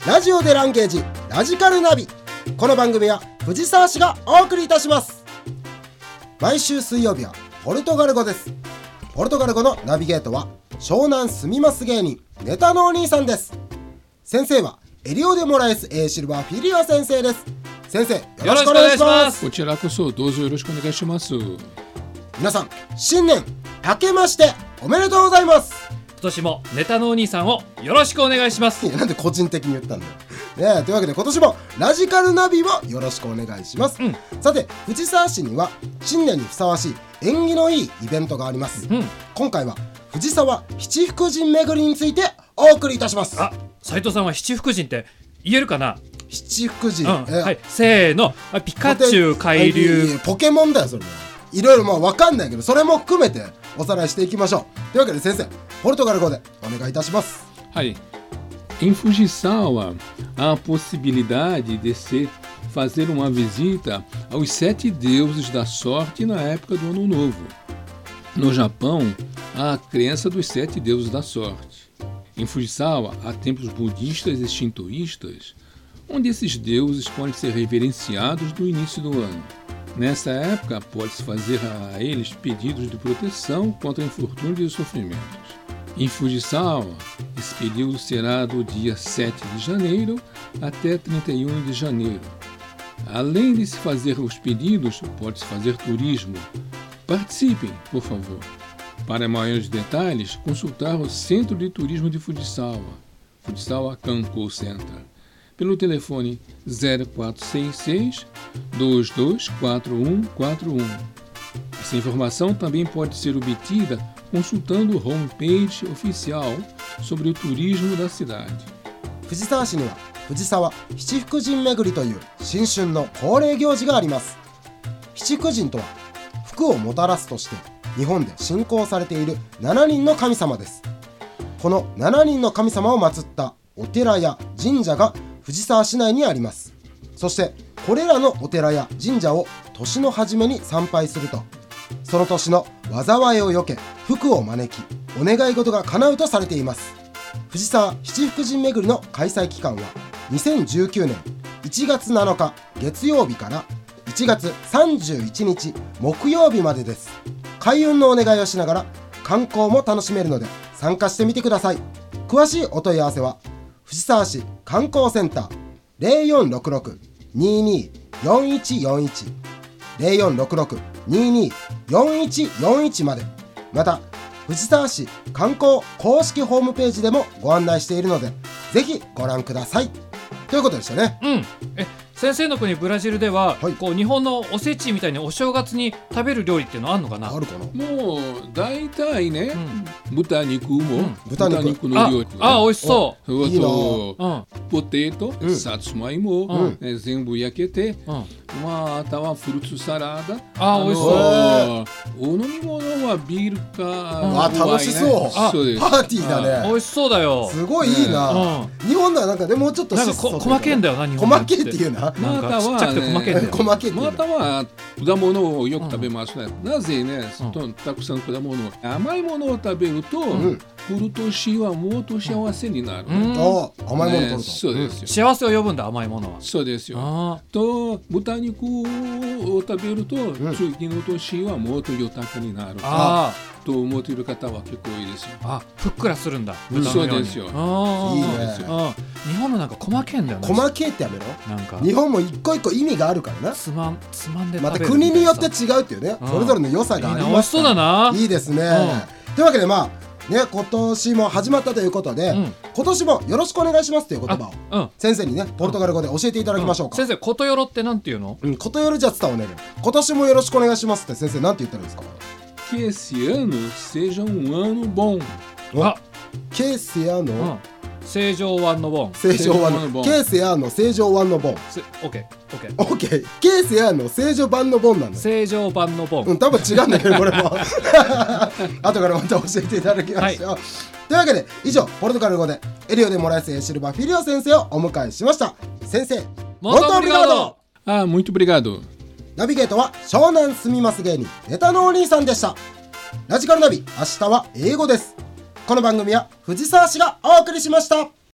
ラジオでランゲージラジカルナビ。この番組は藤沢市がお送りいたします。毎週水曜日はポルトガル語です。ポルトガル語のナビゲートは湘南住みます芸人ネタのお兄さんです。先生はエリオデモラエス A シルバーフィリオ先生です。先生、よろしくお願いします。 こちらこそどうぞよろしくお願いします。 皆さん、新年明けましておめでとうございます。 今年もネタのお兄さんをよろしくお願いします。 いや、なんで個人的に言ったんだよ、ね、というわけで今年もラジカルナビをよろしくお願いします、さて、藤沢市には新年にふさわしい縁起のいいイベントがあります、今回は藤沢七福神巡りについてお送りいたします。 あ、斉藤さんは七福神って言えるかな。 七福神、 はい、せーの。ピカチュウ、海流、 ポケモンだよそれも。いろいろ分かんないけど、それも含めておさらいしていきましょう。というわけで先生、ポルトガル語でお願いいたします。 はい。Em Fujisawa, há a possibilidade de se fazer uma visita aos 7 deuses da sorte na época do Ano Novo. No Japão, há a crença dos 7 deuses da sorte. Em Fujisawa, há templos budistas e shintoístas, onde esses deuses podem ser reverenciados no início do ano. Nessa época, pode-se fazer a eles pedidos de proteção contra infortúnios e sofrimentos. Em Fujisawa, esse período será do dia 7 de janeiro até 31 de janeiro. Além de se fazer os pedidos, pode-se fazer turismo. Participem, por favor. Para maiores detalhes, consultar o Centro de Turismo de Fujisawa, Fujisawa Kankou Center, pelo telefone 0466 224141. Essa informação também pode ser obtida consultando o homepage oficial sobre o turismo da cidade. 藤沢市には藤沢七福神巡りという新春の恒例行事があります。七福神とは福をもたらすとして日本で信仰されている7人の神様です。この7人の神様を祀ったお寺や神社が藤沢市内にあります。そしてこれらのお寺や神社を年の初めに参拝すると、その年の災いをよけ福を招き、お願い事が叶うとされています。藤沢七福神巡りの開催期間は2019年1月7日月曜日から1月31日木曜日までです。開運のお願いをしながら観光も楽しめるので参加してみてください。詳しいお問い合わせは藤沢市観光センター 0466-224141 0466-224141まで、また藤沢市観光公式ホームページでもご案内しているのでぜひご覧くださいということでしたね。 先生の国ブラジルでは、 はい、 こう日本のおせちみたいにお正月に食べる料理っていうのあるのかな。 あるかな。 もう大体ね、豚肉も、豚肉の料理、 美味しそう。 いいな。 ポテト、さつまいも、全部焼けて、あとはフルーツサラダ。 美味しそう。 お飲み物はビールか、 楽しそう。 そうです。 パーティーだね。 美味しそうだよ。 すごいいいな。日本ではなんかでもうちょっとなんか細けんだよな。日本細けっていうな。 なんかちっちゃくて細けんだよ。 または果物をよく食べますね。なぜね、たくさん果物、甘いものを食べると、来る年はもっと幸せになる。 甘いもの取ると。 そうですよ。 幸せを呼ぶんだ、甘いものは。 そうですよ。と豚肉を食べると、次の年はもっと豊かになる。と思っている方は結構多いですよ。 ふっくらするんだ。 そうですよ。 いいね。 日本もなんか細けんだよね。 細けってやめろ。 なんか日本も一個一個意味があるからな。 つまんで食べる。 また国によって違うっていうね、それぞれの良さがあります。 美味しそうだな。 いいですね。というわけで今年も始まったということで、今年もよろしくお願いしますという言葉を先生にね、ポルトガル語で教えていただきましょうか。 先生、ことよろってなんて言うの？ ことよろじゃ伝わねる。今年もよろしくお願いしますって先生なんて言ったらいいですか ？Que esse ano seja ano bom。 Que esse ano 正常湾のボン。 正常湾のボン。Que esse ano正常湾のボン。 OK。 Que esse ano正常版のボンなんだ。 正常版のボン。 多分違うんだけどこれも。後からまた教えていただきましょう。というわけで以上、ポルトガル語でエリオでモラエスエシルバフィリオ先生をお迎えしました。先生、 muito obrigado。 muito obrigado。 ナビゲートは湘南住みます芸人ネタのお兄さんでした。ラジカルナビ、明日は英語です。この番組は藤沢市がお送りしました。